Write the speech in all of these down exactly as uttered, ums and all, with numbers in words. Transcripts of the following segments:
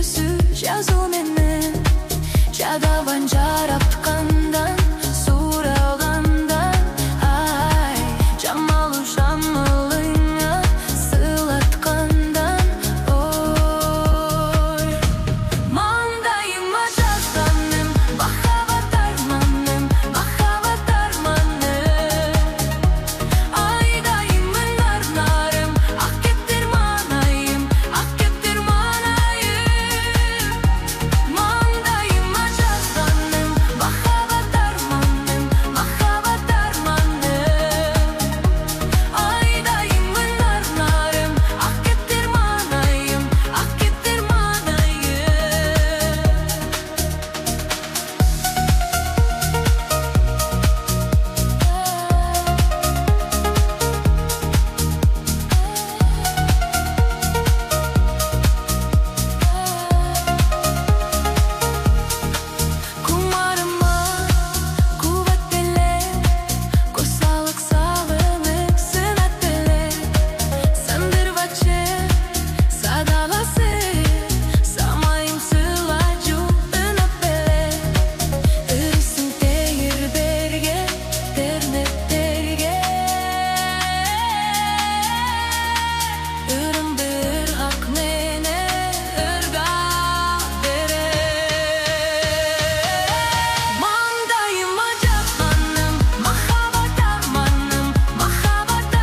күндүзү жазуу менен жадабан жараткандан суралгандан ай жамалуу шамылыңа сылаткандан ой маңдайыма жазганым махаббат арманым махаббат арманым айдайымын арнарым ак кептер маанайым ак кептер маанайым маңдайыма жазганым махаббат арманым махаббат арманым айдайымын арнарым ак кептер маанайым ак кептер маанайым Кумарыма кубат беле косалык салынып сынат беле сандырбачы садаласы самайым сылажу ынап беле ырысың тегирберге тернектерге ырымды ыргак менен ыргап бере маңдайыма жазганым махаббат арманым махаббат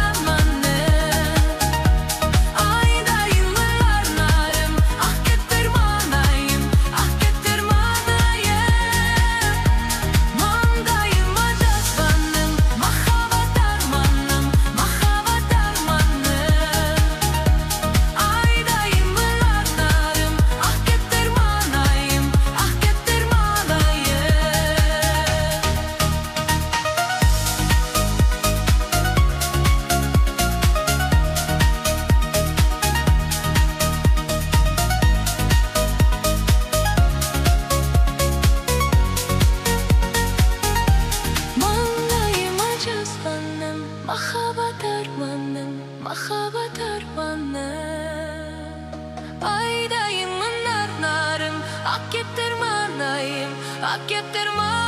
арманым айдайымын арнарым ак кептер маанайым ак кептер маанайым маңдайыма жазганым махаббат арманым махаббат арманым айдайымын арнарым ак кептер маанайым ак кептер маанайым маңдайыма жазганым махаббат арманым махаббат арманым айдайымын арнарым ак кептер маанайым ак кептер маанайым